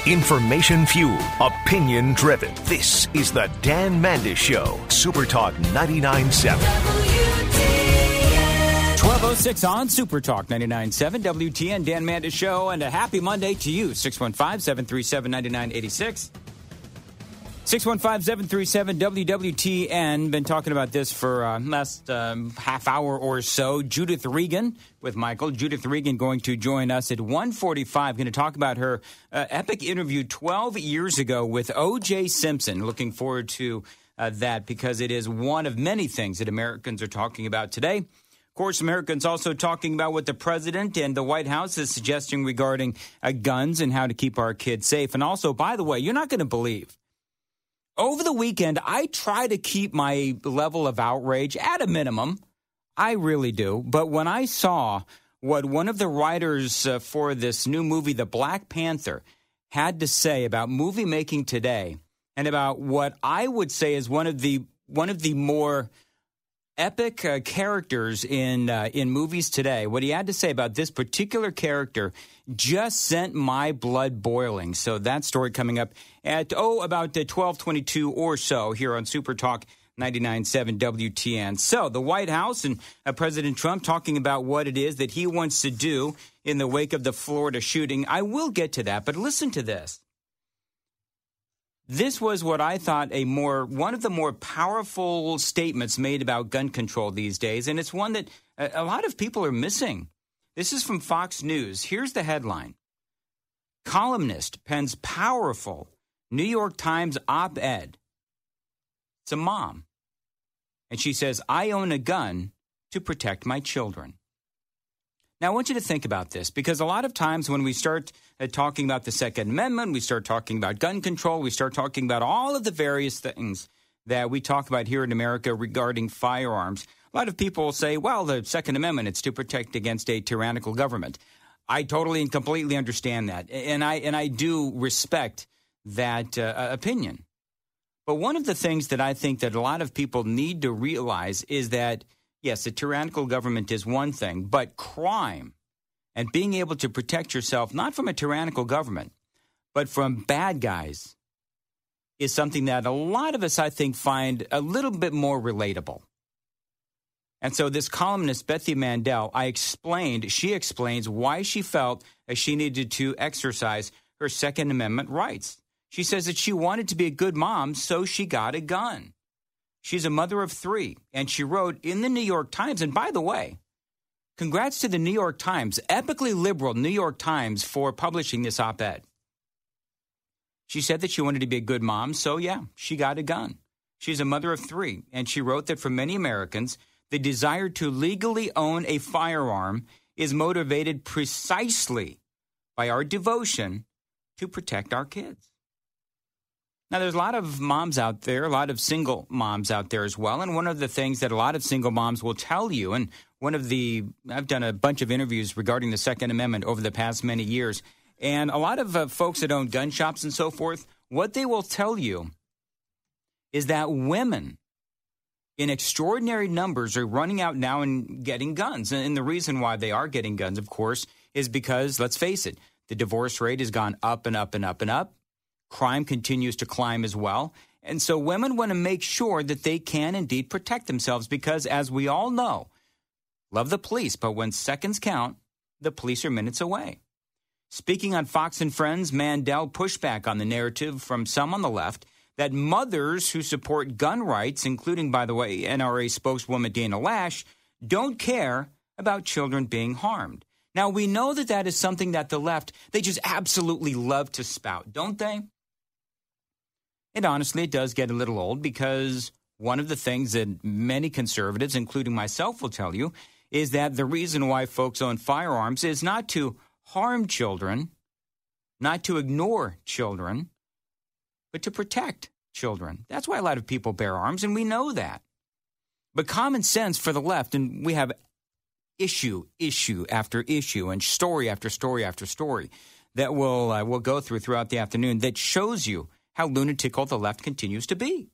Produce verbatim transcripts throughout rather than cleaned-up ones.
Information fueled, opinion driven. This is the Dan Mandis Show. Super Talk ninety-nine point seven. twelve oh six on Super Talk ninety-nine point seven W T N. Dan Mandis Show, and a happy Monday to you. six one five, seven three seven, nine nine eight six. six one five, seven three seven, W W T N. Been talking about this for uh, last um, half hour or so. Judith Regan with Michael. Judith Regan going to join us at one forty-five. Going to talk about her uh, epic interview twelve years ago with O J Simpson. Looking forward to uh, that because it is one of many things that Americans are talking about today. Of course, Americans also talking about what the president and the White House is suggesting regarding uh, guns and how to keep our kids safe. And also, by the way, you're not going to believe, over the weekend, I try to keep my level of outrage at a minimum. I really do. But when I saw what one of the writers uh, for this new movie, The Black Panther, had to say about movie making today and about what I would say is one of the one of the more epic uh, characters in uh, in movies today, what he had to say about this particular character just sent my blood boiling. So that story coming up at, oh, about uh, twelve twenty-two or so here on Super Talk ninety-nine point seven W T N. So the White House and uh, President Trump talking about what it is that he wants to do in the wake of the Florida shooting. I will get to that, but listen to this. This was what I thought a more one of the more powerful statements made about gun control these days, and it's one that a, a lot of people are missing. This is from Fox News. Here's the headline. Columnist pens powerful New York Times op-ed. It's a mom. And she says, I own a gun to protect my children. Now, I want you to think about this, because a lot of times when we start uh, talking about the Second Amendment, we start talking about gun control, we start talking about all of the various things that we talk about here in America regarding firearms. A lot of people will say, well, the Second Amendment, it's to protect against a tyrannical government. I totally and completely understand that, and I and I do respect that uh, opinion. But one of the things that I think that a lot of people need to realize is that, yes, a tyrannical government is one thing, but crime and being able to protect yourself, not from a tyrannical government, but from bad guys, is something that a lot of us, I think, find a little bit more relatable. And so this columnist, Bethany Mandel, I explained, she explains why she felt that she needed to exercise her Second Amendment rights. She says that she wanted to be a good mom, so she got a gun. She's a mother of three, and she wrote in the New York Times, and by the way, congrats to the New York Times, epically liberal New York Times, for publishing this op-ed. She said that she wanted to be a good mom, so yeah, she got a gun. She's a mother of three, and she wrote that for many Americans, the desire to legally own a firearm is motivated precisely by our devotion to protect our kids. Now, there's a lot of moms out there, a lot of single moms out there as well. And one of the things that a lot of single moms will tell you, and one of the, I've done a bunch of interviews regarding the Second Amendment over the past many years. And a lot of uh, folks that own gun shops and so forth, what they will tell you is that women in extraordinary numbers are running out now and getting guns. And the reason why they are getting guns, of course, is because, let's face it, the divorce rate has gone up and up and up and up. Crime continues to climb as well. And so women want to make sure that they can indeed protect themselves because, as we all know, love the police, but when seconds count, the police are minutes away. Speaking on Fox and Friends, Mandel pushed back on the narrative from some on the left that mothers who support gun rights, including, by the way, N R A spokeswoman Dana Lash, don't care about children being harmed. Now, we know that that is something that the left, they just absolutely love to spout, don't they? And honestly, it does get a little old because one of the things that many conservatives, including myself, will tell you is that the reason why folks own firearms is not to harm children, not to ignore children, but to protect children. That's why a lot of people bear arms, and we know that. But common sense for the left, and we have issue, issue after issue, and story after story after story that we'll, uh, we'll go through throughout the afternoon that shows you how lunatical the left continues to be.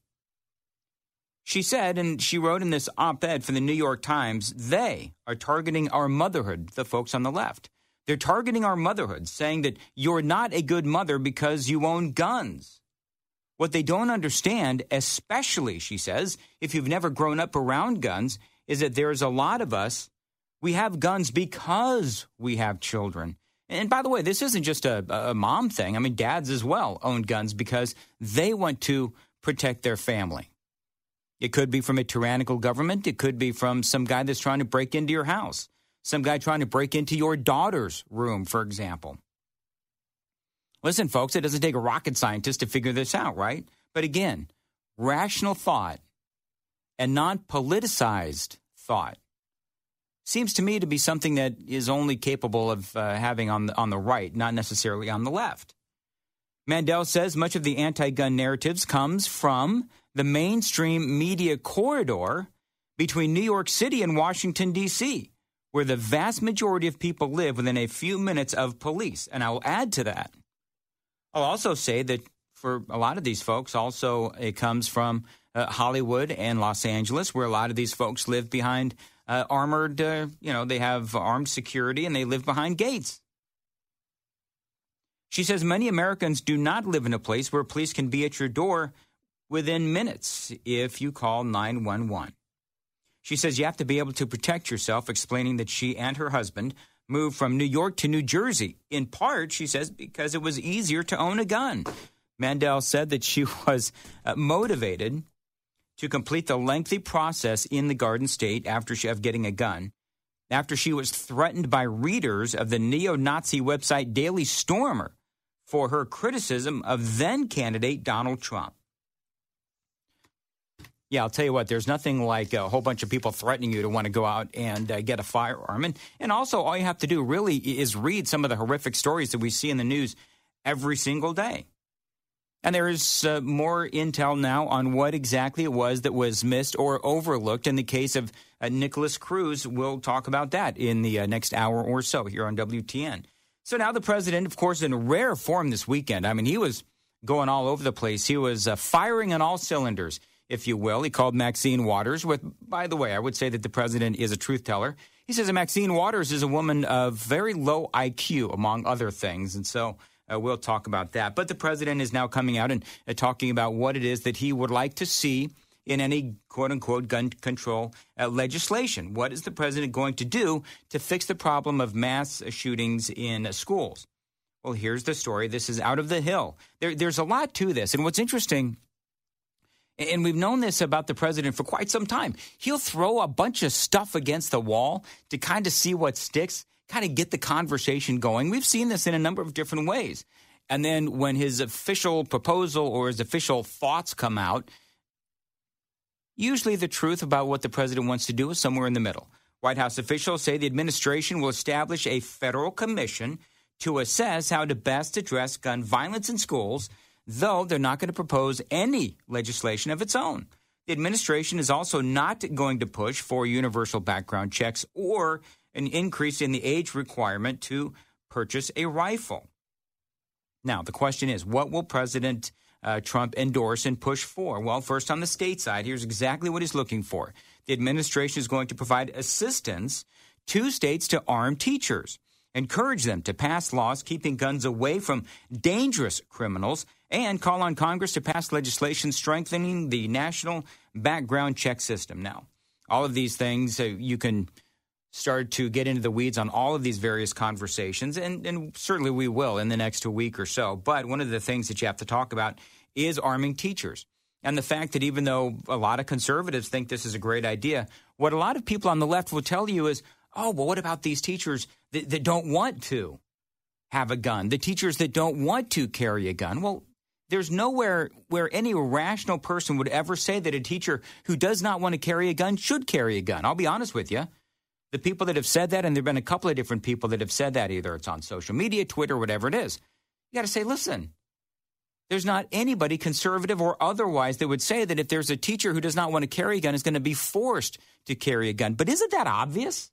She said, and she wrote in this op-ed for the New York Times, they are targeting our motherhood, the folks on the left. They're targeting our motherhood, saying that you're not a good mother because you own guns. What they don't understand, especially, she says, if you've never grown up around guns, is that there's a lot of us, we have guns because we have children. And by the way, this isn't just a, a mom thing. I mean, dads as well own guns because they want to protect their family. It could be from a tyrannical government. It could be from some guy that's trying to break into your house. Some guy trying to break into your daughter's room, for example. Listen, folks, it doesn't take a rocket scientist to figure this out, right? But again, rational thought and non-politicized thought seems to me to be something that is only capable of uh, having on the, on the right, not necessarily on the left. Mandel says much of the anti-gun narratives comes from the mainstream media corridor between New York City and Washington, D C, where the vast majority of people live within a few minutes of police. And I will add to that. I'll also say that for a lot of these folks, also it comes from uh, Hollywood and Los Angeles, where a lot of these folks live behind uh, armored, uh, you know, they have armed security and they live behind gates. She says many Americans do not live in a place where police can be at your door within minutes if you call nine one one. She says you have to be able to protect yourself, explaining that she and her husband moved from New York to New Jersey, in part, she says, because it was easier to own a gun. Mandel said that she was uh, motivated to complete the lengthy process in the Garden State after she, of getting a gun, after she was threatened by readers of the neo-Nazi website Daily Stormer for her criticism of then-candidate Donald Trump. Yeah, I'll tell you what, there's nothing like a whole bunch of people threatening you to want to go out and uh, get a firearm. And, and also, all you have to do really is read some of the horrific stories that we see in the news every single day. And there is uh, more intel now on what exactly it was that was missed or overlooked in the case of uh, Nicholas Cruz. We'll talk about that in the uh, next hour or so here on W T N. So now the president, of course, in rare form this weekend. I mean, he was going all over the place. He was uh, firing on all cylinders, if you will. He called Maxine Waters with, by the way, I would say that the president is a truth teller. He says that Maxine Waters is a woman of very low I Q, among other things. And so uh, we'll talk about that. But the president is now coming out and uh, talking about what it is that he would like to see in any quote-unquote gun control uh, legislation. What is the president going to do to fix the problem of mass shootings in uh, schools? Well, here's the story. This is out of the Hill. There, there's a lot to this. And what's interesting, and we've known this about the president for quite some time, he'll throw a bunch of stuff against the wall to kind of see what sticks, kind of get the conversation going. We've seen this in a number of different ways. And then when his official proposal or his official thoughts come out, usually the truth about what the president wants to do is somewhere in the middle. White House officials say the administration will establish a federal commission to assess how to best address gun violence in schools, though they're not going to propose any legislation of its own. The administration is also not going to push for universal background checks or an increase in the age requirement to purchase a rifle. Now, the question is, what will President uh, Trump endorse and push for? Well, first on the state side, here's exactly what he's looking for. The administration is going to provide assistance to states to arm teachers, encourage them to pass laws keeping guns away from dangerous criminals, and call on Congress to pass legislation strengthening the national background check system. Now, all of these things, uh, you can start to get into the weeds on all of these various conversations, and, and certainly we will in the next week or so. But one of the things that you have to talk about is arming teachers. And the fact that even though a lot of conservatives think this is a great idea, what a lot of people on the left will tell you is, oh, well, what about these teachers that, that don't want to have a gun, the teachers that don't want to carry a gun? Well, there's nowhere where any rational person would ever say that a teacher who does not want to carry a gun should carry a gun. I'll be honest with you. The people that have said that, and there have been a couple of different people that have said that, either it's on social media, Twitter, whatever it is, you got to say, listen, there's not anybody, conservative or otherwise, that would say that if there's a teacher who does not want to carry a gun is going to be forced to carry a gun. But isn't that obvious?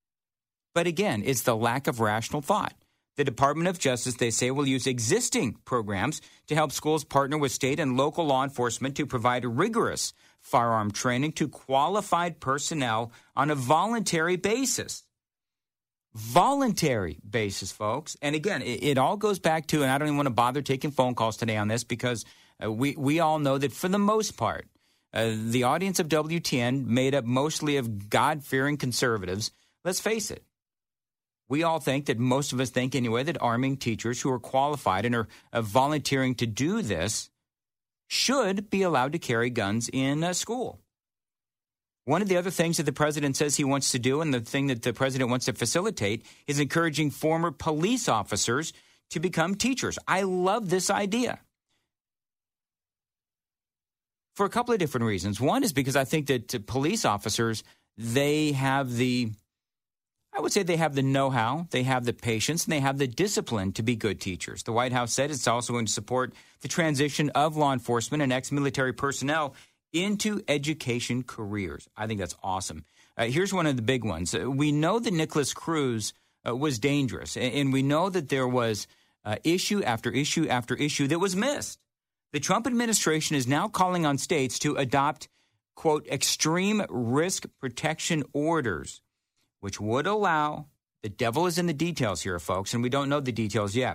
But again, it's the lack of rational thought. The Department of Justice, they say, will use existing programs to help schools partner with state and local law enforcement to provide rigorous firearm training to qualified personnel on a voluntary basis. voluntary basis, folks. And again, it, it all goes back to, and I don't even want to bother taking phone calls today on this because uh, we, we all know that for the most part, uh, the audience of W T N made up mostly of God-fearing conservatives. Let's face it. We all think that most of us think anyway that arming teachers who are qualified and are uh, volunteering to do this should be allowed to carry guns in uh, school. One of the other things that the president says he wants to do, and the thing that the president wants to facilitate, is encouraging former police officers to become teachers. I love this idea for a couple of different reasons. One is because I think that police officers, they have the, I would say they have the know-how, they have the patience, and they have the discipline to be good teachers. The White House said it's also going to support the transition of law enforcement and ex-military personnel into education careers. I think that's awesome. Uh, here's one of the big ones. Uh, we know that Nikolas Cruz uh, was dangerous, and, and we know that there was uh, issue after issue after issue that was missed. The Trump administration is now calling on states to adopt, quote, extreme risk protection orders, which would allow, the devil is in the details here, folks, and we don't know the details yet.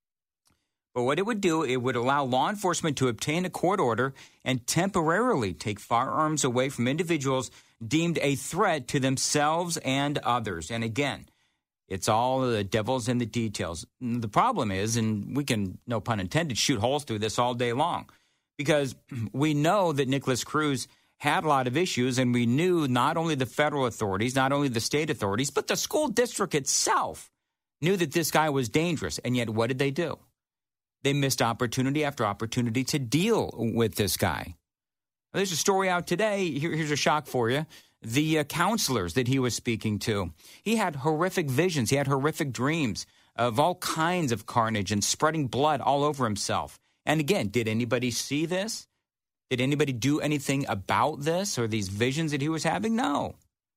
But what it would do, it would allow law enforcement to obtain a court order and temporarily take firearms away from individuals deemed a threat to themselves and others. And again, it's all the devil's in the details. The problem is, and we can, no pun intended, shoot holes through this all day long, because we know that Nikolas Cruz had a lot of issues, and we knew not only the federal authorities, not only the state authorities, but the school district itself knew that this guy was dangerous. And yet, what did they do? They missed opportunity after opportunity to deal with this guy. There's a story out today. Here, here's a shock for you. The uh, counselors that he was speaking to, he had horrific visions. He had horrific dreams of all kinds of carnage and spreading blood all over himself. And again, did anybody see this? Did anybody do anything about this or these visions that he was having? No.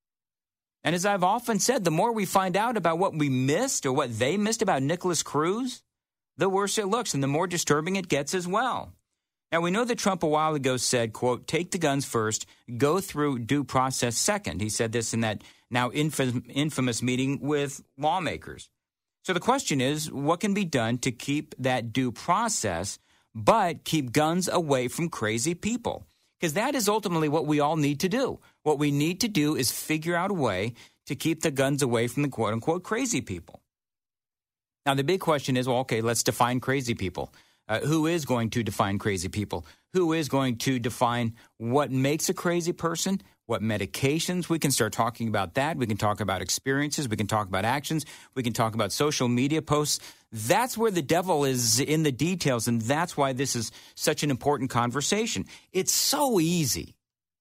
And as I've often said, the more we find out about what we missed or what they missed about Nikolas Cruz, the worse it looks and the more disturbing it gets as well. Now, we know that Trump a while ago said, quote, take the guns first, go through due process second. He said this in that now infamous, infamous meeting with lawmakers. So the question is, what can be done to keep that due process, but keep guns away from crazy people? Because that is ultimately what we all need to do. What we need to do is figure out a way to keep the guns away from the quote-unquote crazy people. Now, the big question is, well, okay, let's define crazy people. Uh, who is going to define crazy people? Who is going to define what makes a crazy person? What medications? We can start talking about that. We can talk about experiences. We can talk about actions. We can talk about social media posts. That's where the devil is in the details, and that's why this is such an important conversation. It's so easy.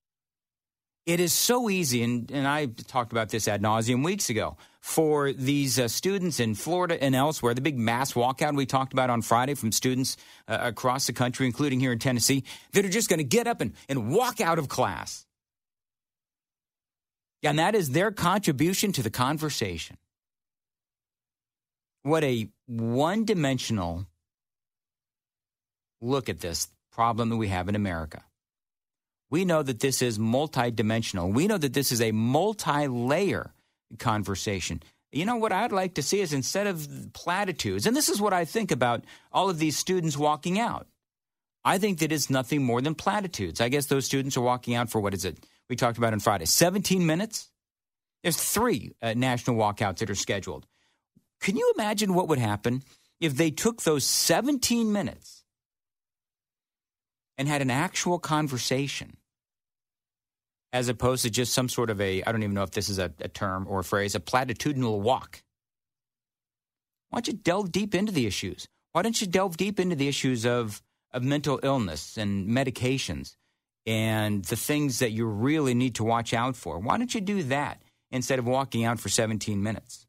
It is so easy, and, and I talked about this ad nauseum weeks ago, for these uh, students in Florida and elsewhere, the big mass walkout we talked about on Friday from students uh, across the country, including here in Tennessee, that are just going to get up and, and walk out of class. And that is their contribution to the conversation. What a one-dimensional look at this problem that we have in America. We know that this is multidimensional. We know that this is a multi-layer conversation. You know, what I'd like to see is, instead of platitudes, and this is what I think about all of these students walking out, I think that it's nothing more than platitudes. I guess those students are walking out for, what is it, we talked about on Friday, seventeen minutes? There's three uh, national walkouts that are scheduled. Can you imagine what would happen if they took those seventeen minutes and had an actual conversation, as opposed to just some sort of a, I don't even know if this is a, a term or a phrase, a platitudinal walk? Why don't you delve deep into the issues? Why don't you delve deep into the issues of, of mental illness and medications and the things that you really need to watch out for? Why don't you do that instead of walking out for seventeen minutes?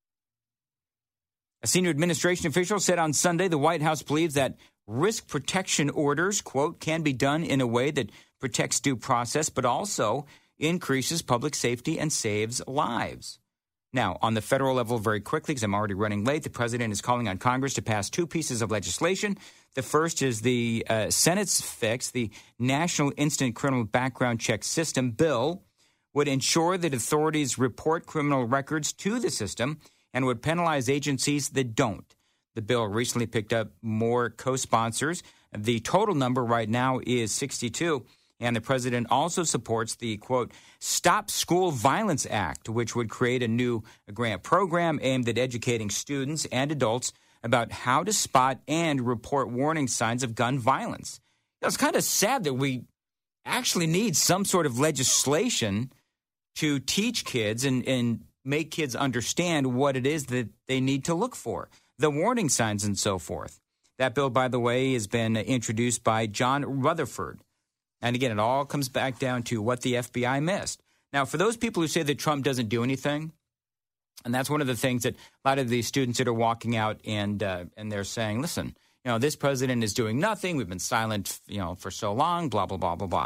A senior administration official said on Sunday the White House believes that risk protection orders, quote, can be done in a way that protects due process, but also increases public safety and saves lives. Now, on the federal level, very quickly, because I'm already running late, the president is calling on Congress to pass two pieces of legislation. The first is the uh, Senate's fix, the National Instant Criminal Background Check System bill would ensure that authorities report criminal records to the system and would penalize agencies that don't. The bill recently picked up more co-sponsors. The total number right now is sixty-two. And the president also supports the, quote, Stop School Violence Act, which would create a new grant program aimed at educating students and adults about how to spot and report warning signs of gun violence. It's kind of sad that we actually need some sort of legislation to teach kids and, and make kids understand what it is that they need to look for, the warning signs and so forth. That bill, by the way, has been introduced by John Rutherford. And again, it all comes back down to what the F B I missed. Now, for those people who say that Trump doesn't do anything, and that's one of the things that a lot of these students that are walking out and uh, and they're saying, listen, you know, this president is doing nothing. We've been silent, you know, for so long, blah, blah, blah, blah, blah.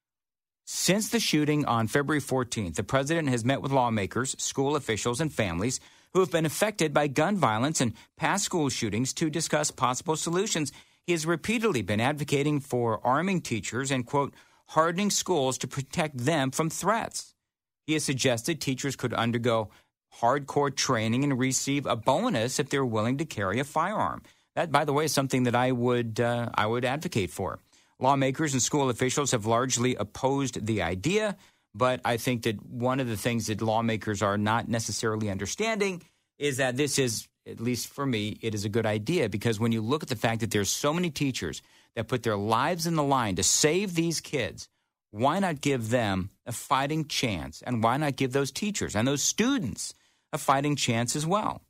Since the shooting on February fourteenth, the president has met with lawmakers, school officials, and families who have been affected by gun violence and past school shootings to discuss possible solutions. He has repeatedly been advocating for arming teachers and, quote, hardening schools to protect them from threats. He has suggested teachers could undergo hardcore training and receive a bonus if they're willing to carry a firearm. That, by the way, is something that I would uh, I would advocate for. Lawmakers and school officials have largely opposed the idea, but I think that one of the things that lawmakers are not necessarily understanding is that this is, at least for me, it is a good idea, because when you look at the fact that there's so many teachers that put their lives in the line to save these kids, why not give them a fighting chance? And why not give those teachers and those students a fighting chance as well?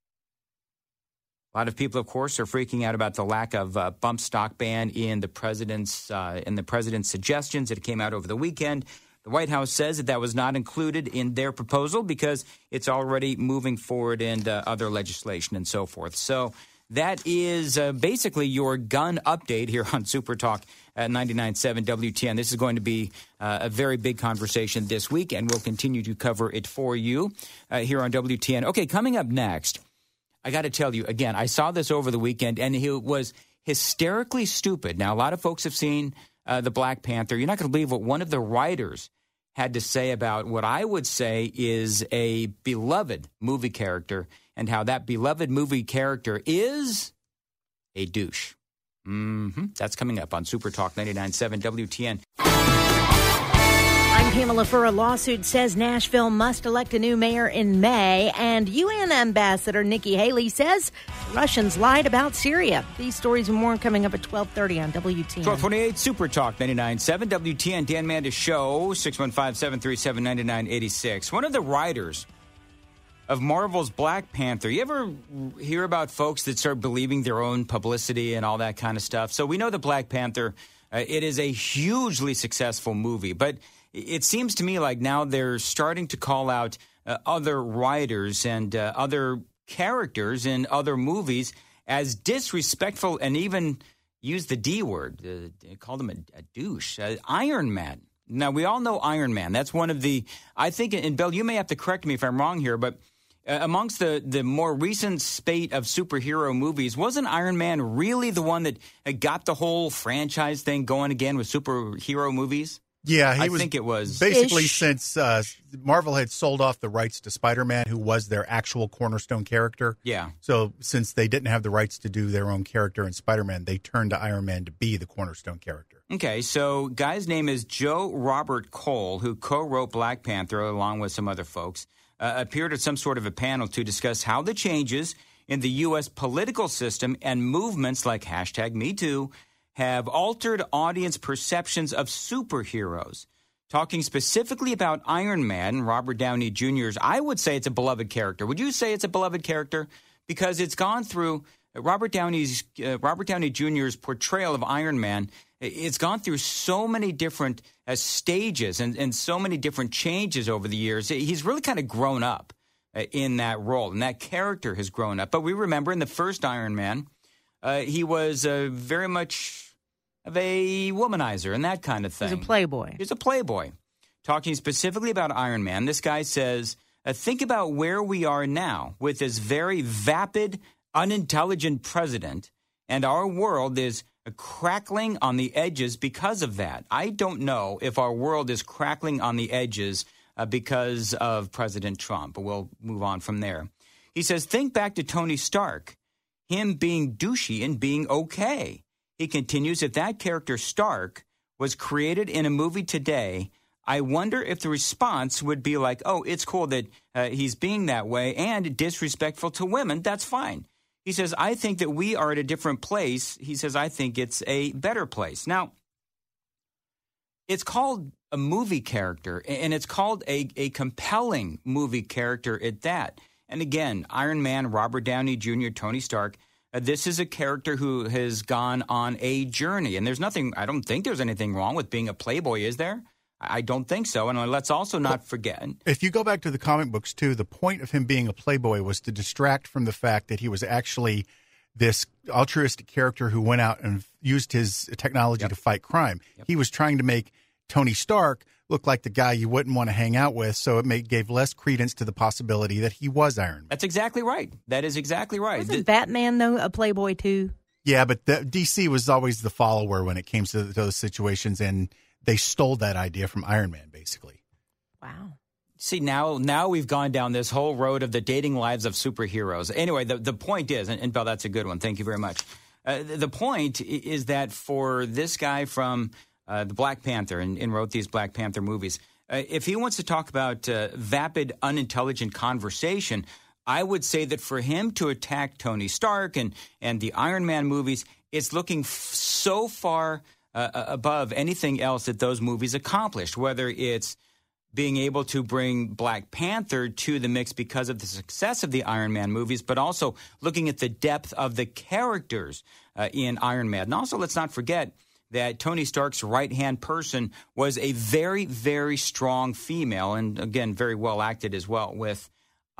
A lot of people, of course, are freaking out about the lack of uh, bump stock ban in the president's uh, in the president's suggestions that came out over the weekend. The White House says that that was not included in their proposal because it's already moving forward in uh, other legislation and so forth. So that is uh, basically your gun update here on Super Talk at ninety-nine point seven W T N. This is going to be uh, a very big conversation this week, and we'll continue to cover it for you uh, here on W T N. Okay, coming up next, I got to tell you, again, I saw this over the weekend, and it was hysterically stupid. Now, a lot of folks have seen uh, the Black Panther. You're not going to believe what one of the writers had to say about what I would say is a beloved movie character, and how that beloved movie character is a douche. Mm-hmm. That's coming up on Super Talk ninety-nine point seven W T N. I'm Pamela Furr. A lawsuit says Nashville must elect a new mayor in May, and U N Ambassador Nikki Haley says Russians lied about Syria. These stories and more coming up at twelve thirty on W T N. twelve twenty-eight Super Talk ninety-nine point seven W T N. Dan Mandis Show, six one five, seven three seven, nine nine eight six. One of the writers of Marvel's Black Panther. You ever hear about folks that start believing their own publicity and all that kind of stuff? So we know that Black Panther, uh, it is a hugely successful movie, but it seems to me like now they're starting to call out uh, other writers and uh, other characters in other movies as disrespectful, and even use the D word. Uh, they called him a, a douche. Uh, Iron Man. Now, we all know Iron Man. That's one of the, I think, and Bill, you may have to correct me if I'm wrong here, but uh, amongst the, the more recent spate of superhero movies, wasn't Iron Man really the one that uh, got the whole franchise thing going again with superhero movies? Yeah, he I was think it was. basically Ish. since uh, Marvel had sold off the rights to Spider-Man, who was their actual cornerstone character. Yeah. So since they didn't have the rights to do their own character in Spider-Man, they turned to Iron Man to be the cornerstone character. Okay, so guy's name is Joe Robert Cole, who co-wrote Black Panther along with some other folks, uh, appeared at some sort of a panel to discuss how the changes in the U S political system and movements like hashtag Me Too have altered audience perceptions of superheroes. Talking specifically about Iron Man, Robert Downey Junior's, I would say it's a beloved character. Would you say it's a beloved character? Because it's gone through Robert Downey's uh, Robert Downey Junior's portrayal of Iron Man. It's gone through so many different uh, stages and, and so many different changes over the years. He's really kind of grown up uh, in that role, and that character has grown up. But we remember in the first Iron Man, uh, he was uh, very much of a womanizer and that kind of thing. He's a playboy. He's a playboy. Talking specifically about Iron Man, this guy says, uh, think about where we are now with this very vapid, unintelligent president, and our world is crackling on the edges because of that. I don't know if our world is crackling on the edges uh, because of President Trump, but we'll move on from there. He says, think back to Tony Stark, him being douchey and being okay. He continues, if that character Stark was created in a movie today, I wonder if the response would be like, oh, it's cool that uh, he's being that way and disrespectful to women. That's fine. He says, I think that we are at a different place. He says, I think it's a better place. Now, it's called a movie character, and it's called a, a compelling movie character at that. And again, Iron Man, Robert Downey Junior, Tony Stark, uh, this is a character who has gone on a journey. And there's nothing, I don't think there's anything wrong with being a playboy, is there? I don't think so. And let's also not forget. If you go back to the comic books, too, the point of him being a playboy was to distract from the fact that he was actually this altruistic character who went out and used his technology yep. to fight crime. Yep. He was trying to make Tony Stark look like the guy you wouldn't want to hang out with, so it made, gave less credence to the possibility that he was Iron Man. That's exactly right. That is exactly right. Wasn't Batman, though, a playboy, too? Yeah, but the, D C was always the follower when it came to those situations, and they stole that idea from Iron Man, basically. Wow. See, now now we've gone down this whole road of the dating lives of superheroes. Anyway, the, the point is, and, and Belle, that's a good one. Thank you very much. Uh, the point is that for this guy from uh, the Black Panther and, and wrote these Black Panther movies, uh, if he wants to talk about uh, vapid, unintelligent conversation, I would say that for him to attack Tony Stark and, and the Iron Man movies, it's looking f- so far uh, above anything else that those movies accomplished, whether it's being able to bring Black Panther to the mix because of the success of the Iron Man movies, but also looking at the depth of the characters uh, in Iron Man. And also, let's not forget that Tony Stark's right-hand person was a very, very strong female, and again, very well acted as well with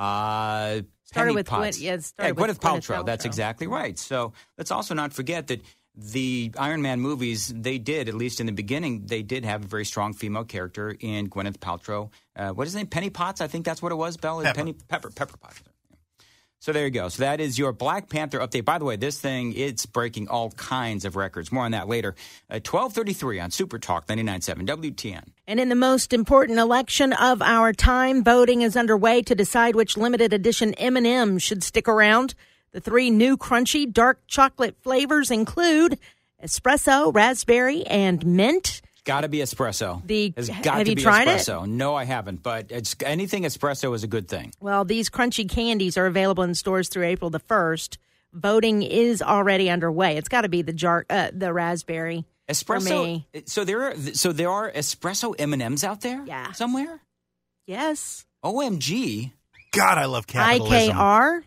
uh, started Penny with Potts. Gwyn, yeah, yeah, with Gwyneth Paltrow. Paltrow. That's exactly right. So let's also not forget that the Iron Man movies, they did, at least in the beginning, they did have a very strong female character in Gwyneth Paltrow. Uh, what is her name? Penny Potts? I think that's what it was, Belle? Pepper. Penny Pepper. Pepper Potts. So there you go. So that is your Black Panther update. By the way, this thing, it's breaking all kinds of records. More on that later. At twelve thirty-three on Super Talk ninety-nine point seven W T N. And in the most important election of our time, voting is underway to decide which limited edition M and M's should stick around. The three new crunchy dark chocolate flavors include espresso, raspberry, and mint. Got to be espresso. The, it's got have to you be tried espresso. it? No, I haven't. But it's, anything espresso is a good thing. Well, these crunchy candies are available in stores through April the first. Voting is already underway. It's got to be the jar, uh, the raspberry. Espresso. For me. So there are. So there are espresso M and M's out there. Yeah. Somewhere. Yes. O M G. God, I love capitalism. I K R.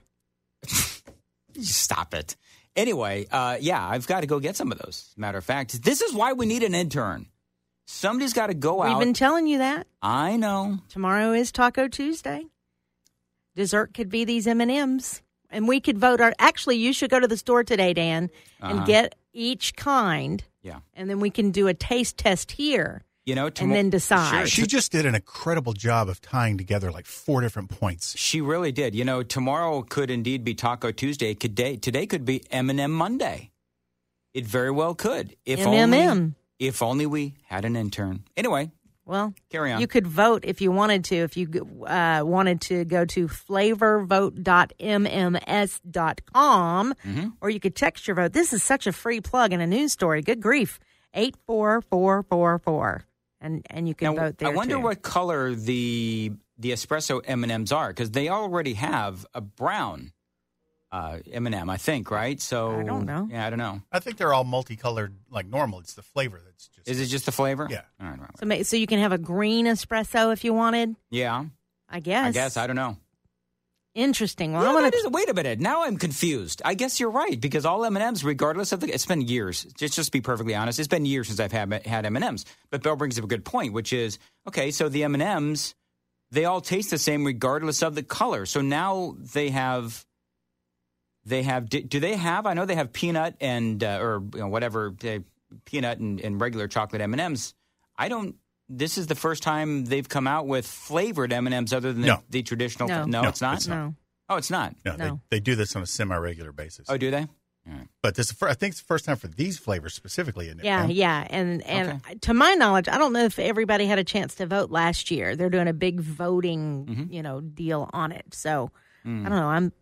Stop it. Anyway, uh, yeah, I've got to go get some of those. As a matter of fact, this is why we need an intern. Somebody's got to go We've out. We've been telling you that. I know. Tomorrow is Taco Tuesday. Dessert could be these M and M's. And we could vote our... Actually, you should go to the store today, Dan, and uh-huh. get each kind. Yeah. And then we can do a taste test here. You know, and then decide. Sure. She just did an incredible job of tying together like four different points. She really did. You know, tomorrow could indeed be Taco Tuesday. Today, today could be M and M Monday. It very well could. If M and M. only, if only we had an intern. Anyway, well, carry on. You could vote if you wanted to. If you uh, wanted to go to flavor vote dot m m s dot com, mm-hmm. or you could text your vote. This is such a free plug in a news story. Good grief. eight four four four four. And and you can now, vote there, I wonder too. what color the the espresso M and M's are, because they already have a brown uh, M and M, I think, right? So I don't know. Yeah, I don't know. I think they're all multicolored like normal. It's the flavor that's just... Is it just the flavor? Yeah. All right, all right. So, ma- so you can have a green espresso if you wanted? Yeah. I guess. I guess. I don't know. Interesting. Well, Yeah, I'm gonna that is, wait a minute. Now I'm confused. I guess you're right, because all M and M's, regardless of the... It's been years. Just, just to be perfectly honest, it's been years since I've had, had M and M's. But Belle brings up a good point, which is, okay, so the M and M's, they all taste the same regardless of the color. So now they have... They have... Do they have... I know they have peanut and... Uh, or you know, whatever, uh, peanut and, and regular chocolate M and M's. I don't... This is the first time they've come out with flavored M and M's other than No. the, the traditional... No. no, No, it's not? it's not. No. Oh, it's not? No, No. They, they do this on a semi-regular basis. Oh, do they? All right. But this, is fir- I think it's the first time for these flavors specifically, isn't it? Yeah, Ben? yeah. And and Okay. to my knowledge, I don't know if everybody had a chance to vote last year. They're doing a big voting, Mhm. you know, deal on it. So Mm. I don't know. I'm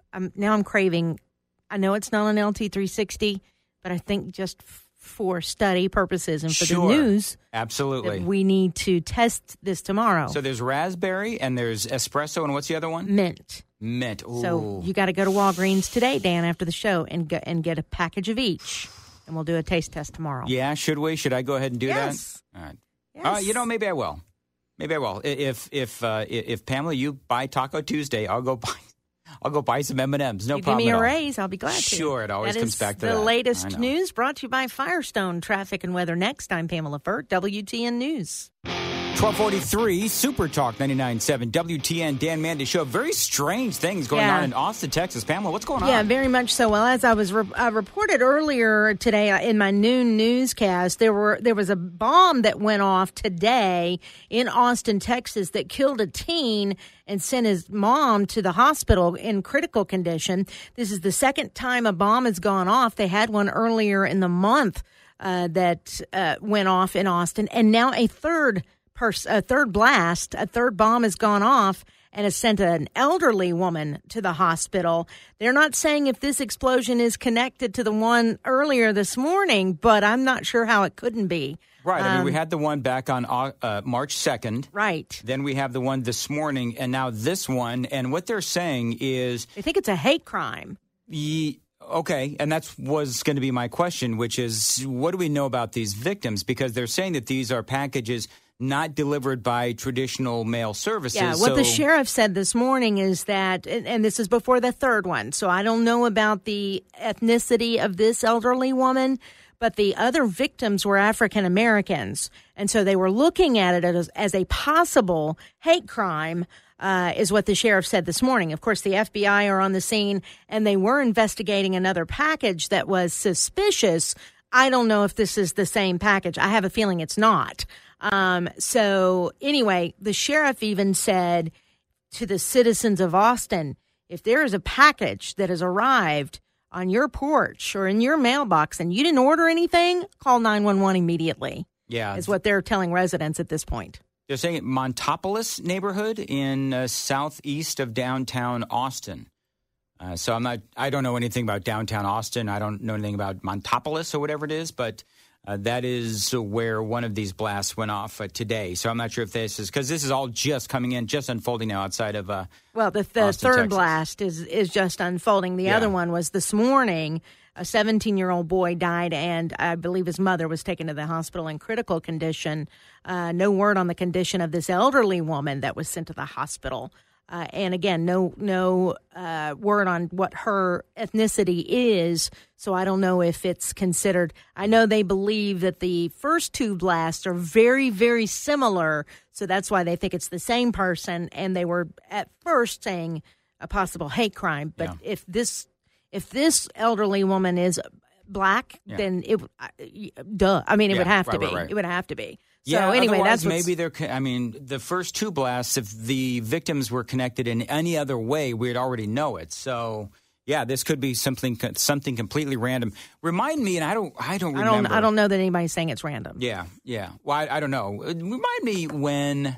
I'm, now I'm craving. I know it's not an L T three sixty, but I think just f- for study purposes and for sure. the news, absolutely, that we need to test this tomorrow. So there's raspberry and there's espresso, and what's the other one? Mint. Mint. Ooh. So you got to go to Walgreens today, Dan, after the show, and go, and get a package of each, and we'll do a taste test tomorrow. Yeah, should we? Should I go ahead and do yes. that? All right. Yes. Uh, you know, maybe I will. Maybe I will. If if uh, if Pamela, you buy Taco Tuesday, I'll go buy. I'll go buy some M and M's. No you problem. Give me at a all. raise. I'll be glad to. Sure, it always that comes is back to the that. latest news brought to you by Firestone Traffic and Weather. Next, I'm Pamela Furt, W T N News. twelve forty-three, Super Talk ninety-nine point seven, W T N, Dan Mandy Show. Very strange things going yeah. on in Austin, Texas. Pamela, what's going on? Yeah, very much so. Well, as I was re- I reported earlier today uh, in my noon newscast, there were there was a bomb that went off today in Austin, Texas, that killed a teen and sent his mom to the hospital in critical condition. This is the second time a bomb has gone off. They had one earlier in the month uh, that uh, went off in Austin, and now a third pers- a third blast, a third bomb has gone off and has sent an elderly woman to the hospital. They're not saying if this explosion is connected to the one earlier this morning, but I'm not sure how it couldn't be. Right. I mean, Um, we had the one back on uh, March second. Right. Then we have the one this morning, and now this one. And what they're saying is... I think it's a hate crime. Ye- okay, and that was going to be my question, which is, what do we know about these victims? Because they're saying that these are packages not delivered by traditional mail services. Yeah, what so- the sheriff said this morning is that, and, and this is before the third one, so I don't know about the ethnicity of this elderly woman, but the other victims were African Americans. And so they were looking at it as, as a possible hate crime, uh, is what the sheriff said this morning. Of course, the F B I are on the scene, and they were investigating another package that was suspicious. I don't know if this is the same package. I have a feeling it's not. Um, so anyway, the sheriff even said to the citizens of Austin, if there is a package that has arrived on your porch or in your mailbox and you didn't order anything, call nine one one immediately. Yeah. Is what they're telling residents at this point. They're saying Montopolis neighborhood in uh, southeast of downtown Austin. Uh, so I'm not, I don't know anything about downtown Austin. I don't know anything about Montopolis or whatever it is, but uh, that is where one of these blasts went off uh, today. So I'm not sure if this is, because this is all just coming in, just unfolding now outside of uh, Well, the, the Austin, third Texas. blast is, is just unfolding. The Yeah. other one was this morning. A seventeen-year-old boy died, and I believe his mother was taken to the hospital in critical condition. Uh, no word on the condition of this elderly woman that was sent to the hospital. Uh, and again, no no uh, word on what her ethnicity is, so I don't know if it's considered. I know they believe that the first two blasts are very, very similar, so that's why they think it's the same person, and they were at first saying a possible hate crime. But Yeah. if this if this elderly woman is black, Yeah. then it uh, duh. I mean, it Yeah, would have to right, be. right, right. It would have to be. So yeah, anyway, otherwise, that's what's, maybe they're. co- I mean, the first two blasts, if the victims were connected in any other way, we'd already know it. So, yeah, this could be something something completely random. Remind me, and I don't, I don't I remember. don't I don't know that anybody's saying it's random. Yeah, yeah. Well, I, I don't know. Remind me when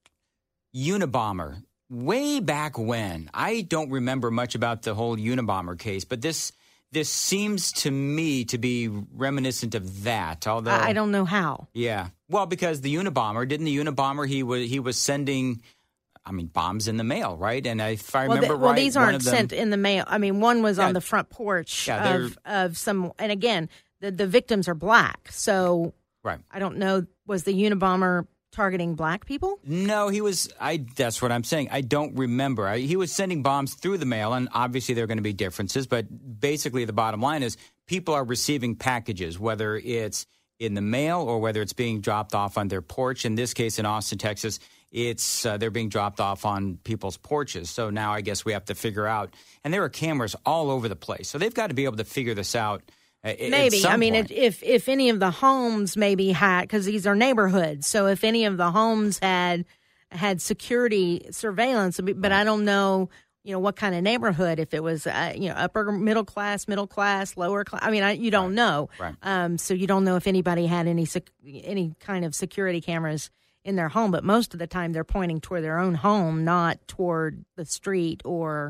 Unabomber, way back when. I don't remember much about the whole Unabomber case, but this this seems to me to be reminiscent of that. Although I, I don't know how. yeah. Well, because the Unabomber, didn't the Unabomber, he was he was sending, I mean, bombs in the mail, right? And I, if I Well, remember the- well right, these one aren't of them, sent in the mail. I mean, one was Yeah. on the front porch Yeah, of, of some, and again, the, the victims are black. So right? I don't know, was the Unabomber targeting black people? No, he was. I. That's what I'm saying. I don't remember. I, he was sending bombs through the mail, and obviously there are going to be differences. But basically, the bottom line is people are receiving packages, whether it's in the mail or whether it's being dropped off on their porch. In this case, in Austin, Texas, it's uh, they're being dropped off on people's porches. So now I guess we have to figure out. And there are cameras all over the place, so they've got to be able to figure this out. At, Maybe. At some I mean, point. if if any of the homes maybe had, because these are neighborhoods, so if any of the homes had had security surveillance, but I don't know, you know, what kind of neighborhood, if it was, uh, you know, upper middle class, middle class, lower class. I mean, I, you don't know. Right. Um, so you don't know if anybody had any sec- any kind of security cameras in their home, but most of the time they're pointing toward their own home, not toward the street or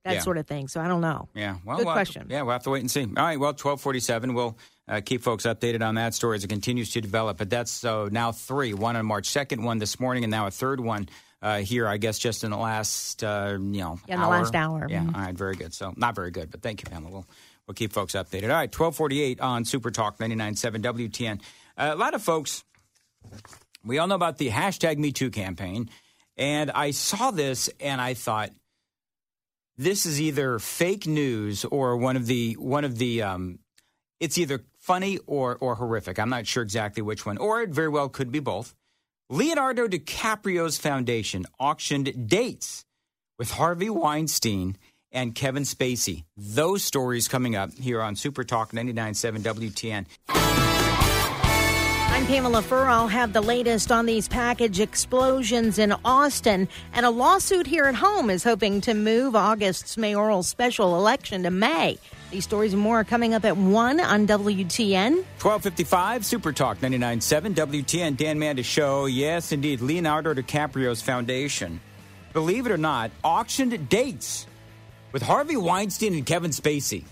that yeah. sort of thing. So I don't know. Yeah. Well, Good we'll question. Have to, yeah, we'll have to wait and see. All right. Well, twelve forty-seven. We'll uh, keep folks updated on that story as it continues to develop. But that's so uh, now three. One on March second, one this morning, and now a third one uh, here, I guess, just in the last, uh, you know, yeah, in hour. the last hour. Yeah. Mm-hmm. All right. Very good. So not very good, but thank you, Pamela. We'll, we'll keep folks updated. All right. twelve forty-eight on Super Talk ninety-nine point seven W T N. Uh, a lot of folks, we all know about the hashtag Me Too campaign. And I saw this and I thought, this is either fake news or one of the one of the um, it's either funny or or horrific. I'm not sure exactly which one, or it very well could be both. Leonardo DiCaprio's foundation auctioned dates with Harvey Weinstein and Kevin Spacey. Those stories coming up here on Super Talk ninety-nine point seven W T N. I'm Pamela Furr. I'll have the latest on these package explosions in Austin. And a lawsuit here at home is hoping to move August's mayoral special election to May. These stories and more are coming up at one on W T N. twelve fifty-five, Super Talk ninety-nine point seven W T N. Dan Mandis Show. Yes, indeed. Leonardo DiCaprio's foundation, believe it or not, auctioned dates with Harvey Weinstein and Kevin Spacey.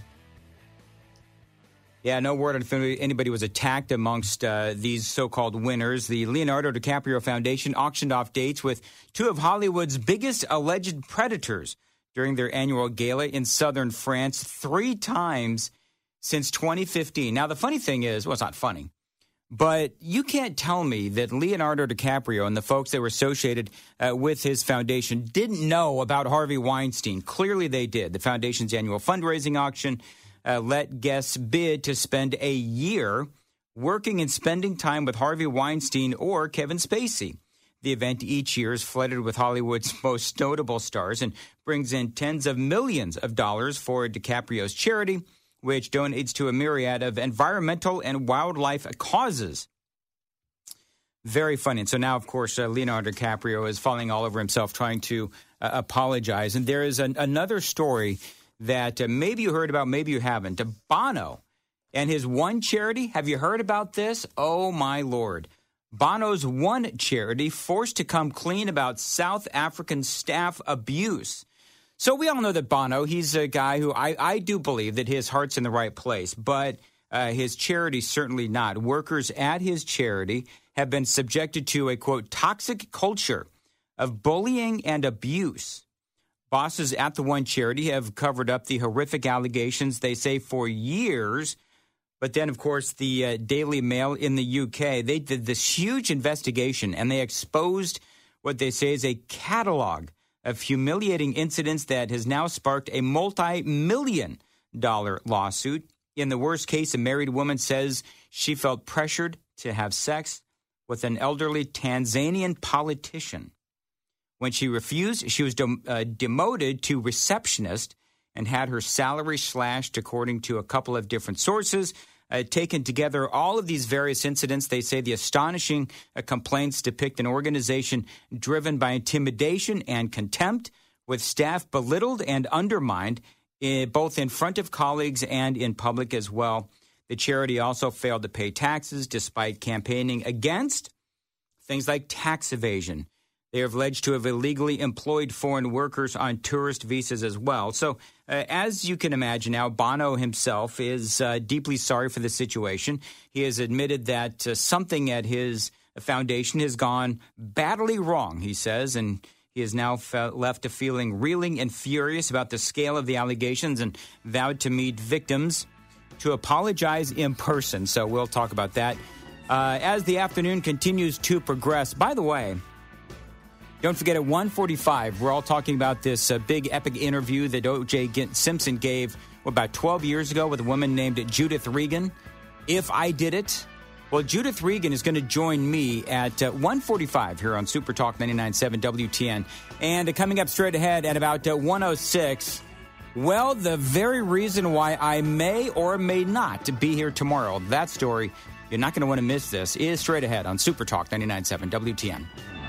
Yeah, no word on if anybody was attacked amongst uh, these so-called winners. The Leonardo DiCaprio Foundation auctioned off dates with two of Hollywood's biggest alleged predators during their annual gala in southern France three times since twenty fifteen. Now, the funny thing is, well, it's not funny, but you can't tell me that Leonardo DiCaprio and the folks that were associated uh, with his foundation didn't know about Harvey Weinstein. Clearly they did. The foundation's annual fundraising auction Uh, let guests bid to spend a year working and spending time with Harvey Weinstein or Kevin Spacey. The event each year is flooded with Hollywood's most notable stars and brings in tens of millions of dollars for DiCaprio's charity, which donates to a myriad of environmental and wildlife causes. Very funny. And so now, of course, uh, Leonardo DiCaprio is falling all over himself trying to uh, apologize. And there is an, another story that uh, maybe you heard about, maybe you haven't. Uh, Bono and his One charity. Have you heard about this? Oh, my Lord. Bono's One charity forced to come clean about South African staff abuse. So we all know that Bono, he's a guy who I, I do believe that his heart's in the right place, but uh, his charity certainly not. Workers at his charity have been subjected to a, quote, toxic culture of bullying and abuse. Bosses at the One charity have covered up the horrific allegations, they say, for years. But then, of course, the uh, Daily Mail in the U K, they did this huge investigation, and they exposed what they say is a catalog of humiliating incidents that has now sparked a multi-million dollar lawsuit. In the worst case, a married woman says she felt pressured to have sex with an elderly Tanzanian politician. When she refused, she was de- uh, demoted to receptionist and had her salary slashed, according to a couple of different sources. Uh, taken together, all of these various incidents, they say the astonishing uh, complaints depict an organization driven by intimidation and contempt, with staff belittled and undermined, uh, both in front of colleagues and in public as well. The charity also failed to pay taxes despite campaigning against things like tax evasion. They are alleged to have illegally employed foreign workers on tourist visas as well. So uh, as you can imagine now, Bono himself is uh, deeply sorry for the situation. He has admitted that uh, something at his foundation has gone badly wrong, he says, and he is now fe- left to feeling reeling and furious about the scale of the allegations and vowed to meet victims to apologize in person. So we'll talk about that uh, as the afternoon continues to progress. By the way, don't forget, at one forty-five, we're all talking about this uh, big epic interview that O J Simpson gave well, about twelve years ago with a woman named Judith Regan. If I Did It. Well, Judith Regan is going to join me at uh, one forty-five here on Super Talk ninety-nine point seven W T N. And uh, coming up straight ahead at about uh, one oh six, well, the very reason why I may or may not be here tomorrow, that story, you're not going to want to miss this, is straight ahead on Super Talk ninety-nine point seven W T N.